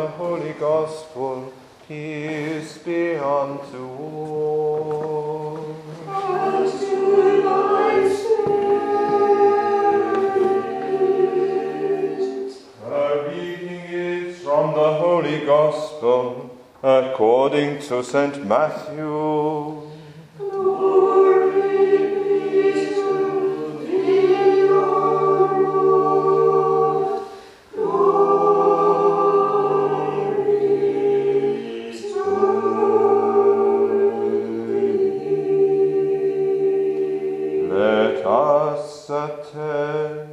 the Holy Gospel. Peace be unto all. As to thy spirit. A reading is from the Holy Gospel according to St. Matthew. Glory be to thee, O Lord. Glory to thee. Let us attend.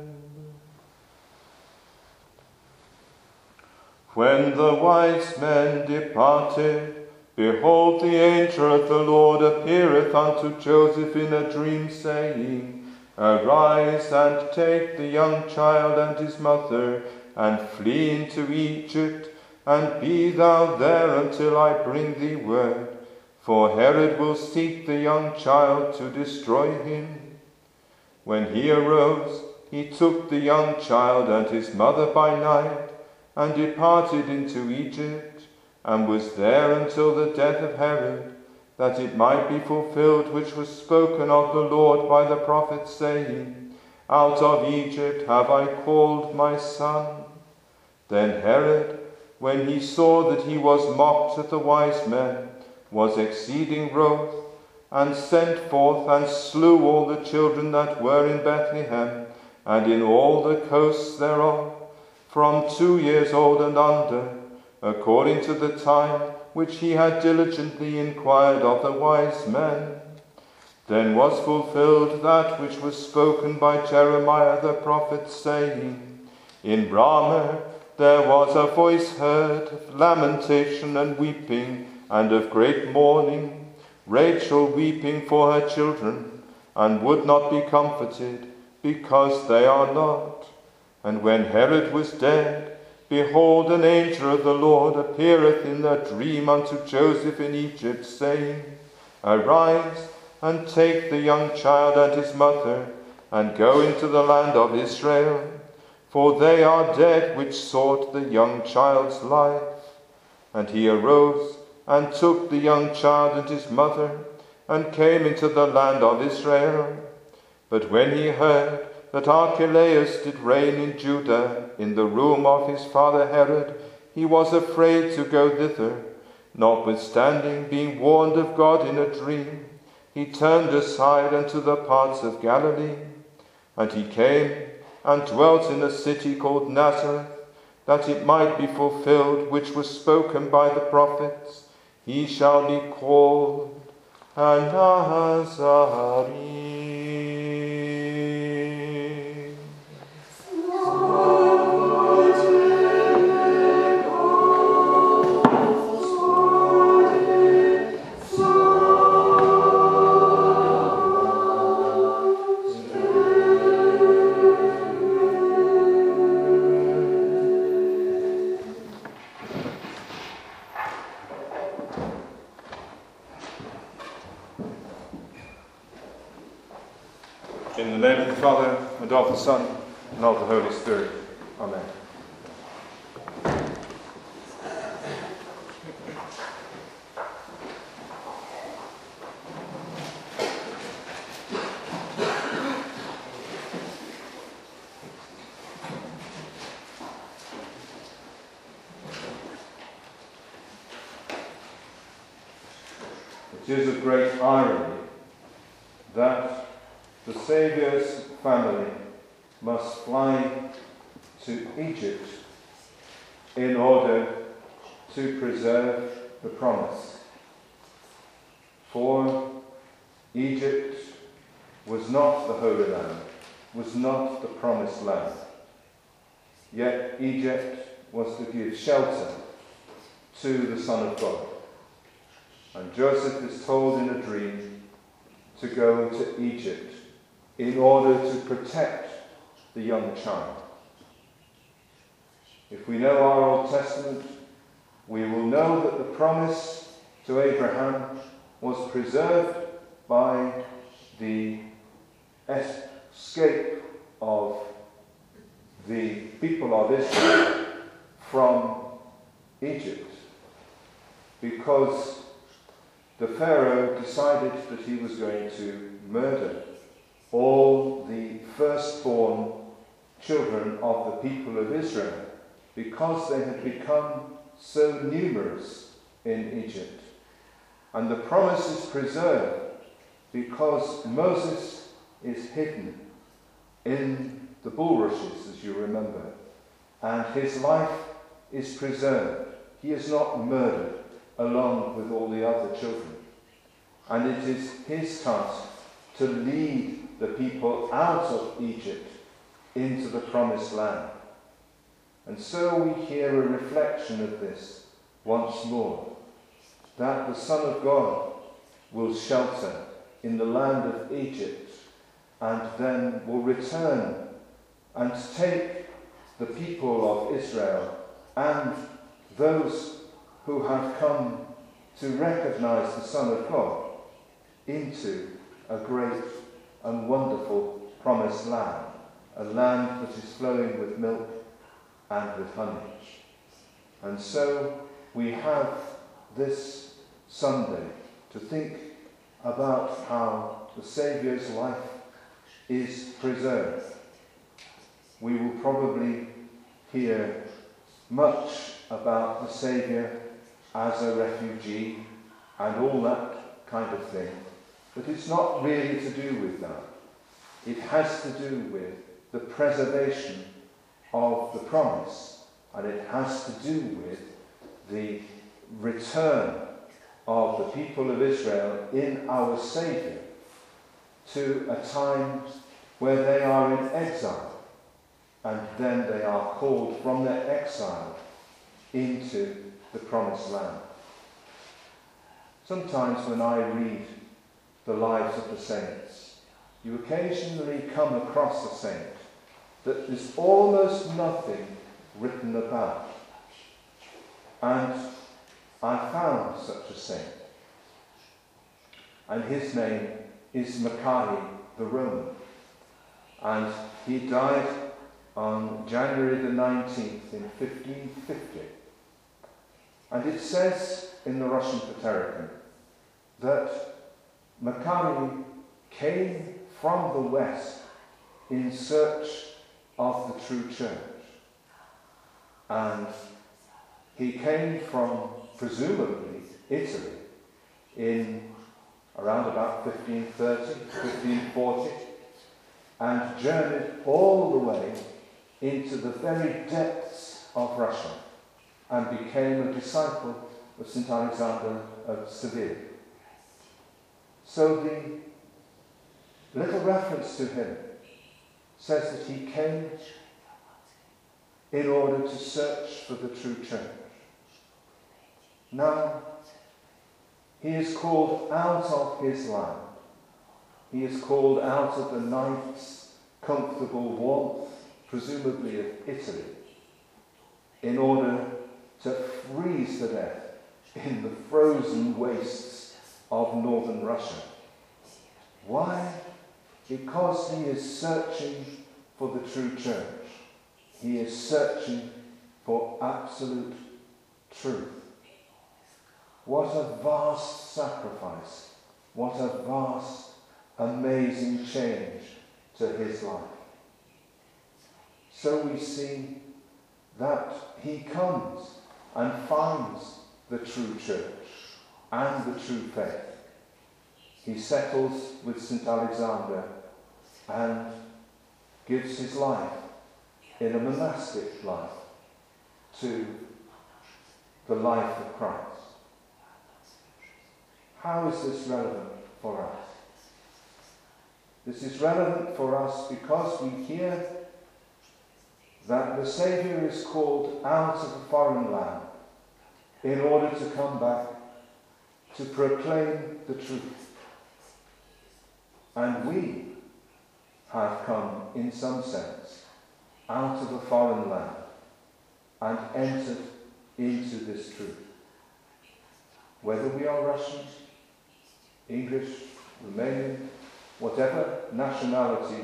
When the wise men departed, behold, the angel of the Lord appeareth unto Joseph in a dream, saying, Arise and take the young child and his mother, and flee into Egypt, and be thou there until I bring thee word. For Herod will seek the young child to destroy him. When he arose, he took the young child and his mother by night, and departed into Egypt, and was there until the death of Herod, that it might be fulfilled which was spoken of the Lord by the prophet, saying, Out of Egypt have I called my son. Then Herod, when he saw that he was mocked at the wise men, was exceeding wroth, and sent forth and slew all the children that were in Bethlehem, and in all the coasts thereof, from 2 years old and under, according to the time which he had diligently inquired of the wise men. Then was fulfilled that which was spoken by Jeremiah the prophet, saying, In Ramah there was a voice heard of lamentation and weeping, and of great mourning, Rachel weeping for her children, and would not be comforted, because they are not. And when Herod was dead, behold, an angel of the Lord appeareth in a dream unto Joseph in Egypt, saying, Arise, and take the young child and his mother, and go into the land of Israel, for they are dead which sought the young child's life. And he arose, and took the young child and his mother, and came into the land of Israel. But when he heard that Archelaus did reign in Judah, in the room of his father Herod, he was afraid to go thither. Notwithstanding, being warned of God in a dream, he turned aside unto the parts of Galilee. And he came and dwelt in a city called Nazareth, that it might be fulfilled which was spoken by the prophets, He shall be called a Nazarene. In the name of the Father, and of the Son, and of the Holy Spirit. Amen. It is a great irony that the Saviour's family must fly to Egypt in order to preserve the promise. For Egypt was not the Holy Land, was not the promised land. Yet Egypt was to give shelter to the Son of God. And Joseph is told in a dream to go into Egypt in order to protect the young child. If we know our Old Testament, we will know that the promise to Abraham was preserved by the escape of the people of Israel from Egypt because the Pharaoh decided that he was going to murder all the firstborn children of the people of Israel because they had become so numerous in Egypt. And the promise is preserved because Moses is hidden in the bulrushes, as you remember, and his life is preserved. He is not murdered along with all the other children. And it is his task to lead the people out of Egypt into the promised land. And so we hear a reflection of this once more, that the Son of God will shelter in the land of Egypt and then will return and take the people of Israel and those who have come to recognize the Son of God into a great and wonderful promised land, a land that is flowing with milk and with honey. And so we have this Sunday to think about how the Saviour's life is preserved. We will probably hear much about the Saviour as a refugee and all that kind of thing, but it's not really to do with that. It has to do with the preservation of the promise, and it has to do with the return of the people of Israel in our Saviour to a time where they are in exile, and then they are called from their exile into the promised land. Sometimes when I read the lives of the saints, you occasionally come across a saint that there's almost nothing written about. And I found such a saint. And his name is Mackay the Roman. And he died on January the 19th in 1550. And it says in the Russian Patericon that Mackay came from the west in search of the true church. And he came from, presumably, Italy in around about 1530, 1540, and journeyed all the way into the very depths of Russia and became a disciple of St. Alexander of Seville. So the little reference to him says that he came in order to search for the true church. Now, he is called out of his land. He is called out of the night's comfortable warmth, presumably of Italy, in order to freeze to death in the frozen wastes of northern Russia. Why? Because he is searching for the true church. He is searching for absolute truth. What a vast sacrifice. What a vast, amazing change to his life. So we see that he comes and finds the true church and the true faith. He settles with St. Alexander and gives his life in a monastic life to the life of Christ. How is this relevant for us? This is relevant for us because we hear that the Saviour is called out of a foreign land in order to come back to proclaim the truth. And we have come, in some sense, out of a foreign land and entered into this truth. Whether we are Russian, English, Romanian, whatever nationality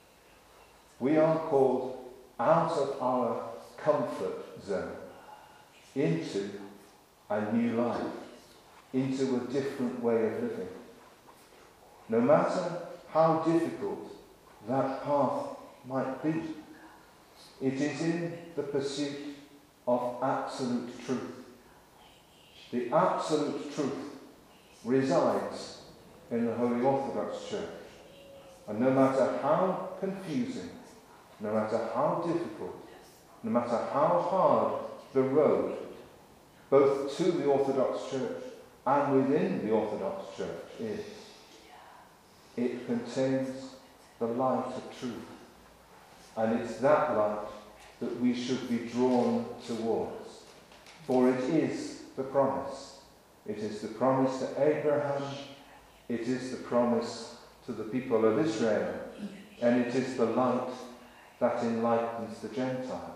we are called out of our comfort zone into a new life, into a different way of living. No matter how difficult that path might be, it is in the pursuit of absolute truth. The absolute truth resides in the Holy Orthodox Church. And no matter how confusing, no matter how difficult, no matter how hard the road, both to the Orthodox Church and within the Orthodox Church is, it contains the light of truth. And it's that light that we should be drawn towards. For it is the promise. It is the promise to Abraham. It is the promise to the people of Israel. And it is the light that enlightens the Gentiles.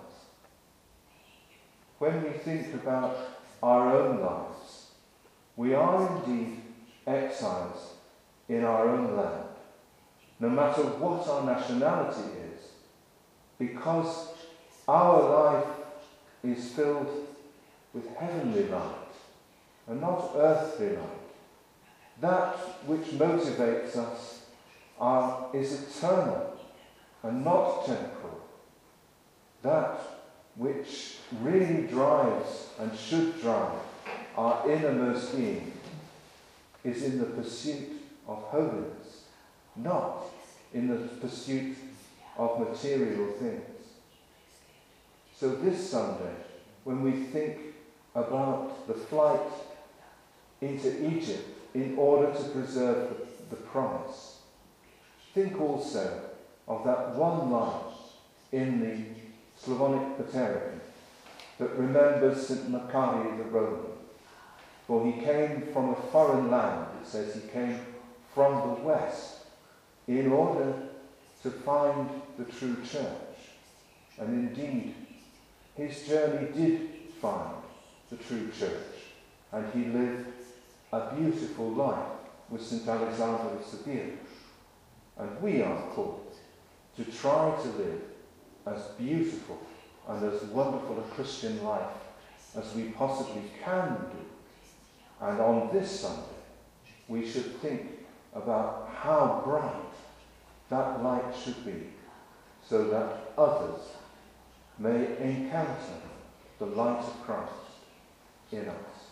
When we think about our own lives, we are indeed exiles in our own land, no matter what our nationality is, because our life is filled with heavenly light and not earthly light. That which motivates us is eternal and not temporal. That which really drives and should drive our innermost being is in the pursuit of holiness, not in the pursuit of material things. So this Sunday, when we think about the flight into Egypt in order to preserve the promise, think also of that one line in the Slavonic Patericon that remembers St. Macarius the Roman. For he came from a foreign land, it says he came from the west, in order to find the true church. And indeed, his journey did find the true church, and he lived a beautiful life with St. Alexander of Seville. And we are called to try to live as beautiful and as wonderful a Christian life as we possibly can do. And on this Sunday, we should think about how bright that light should be, so that others may encounter the light of Christ in us.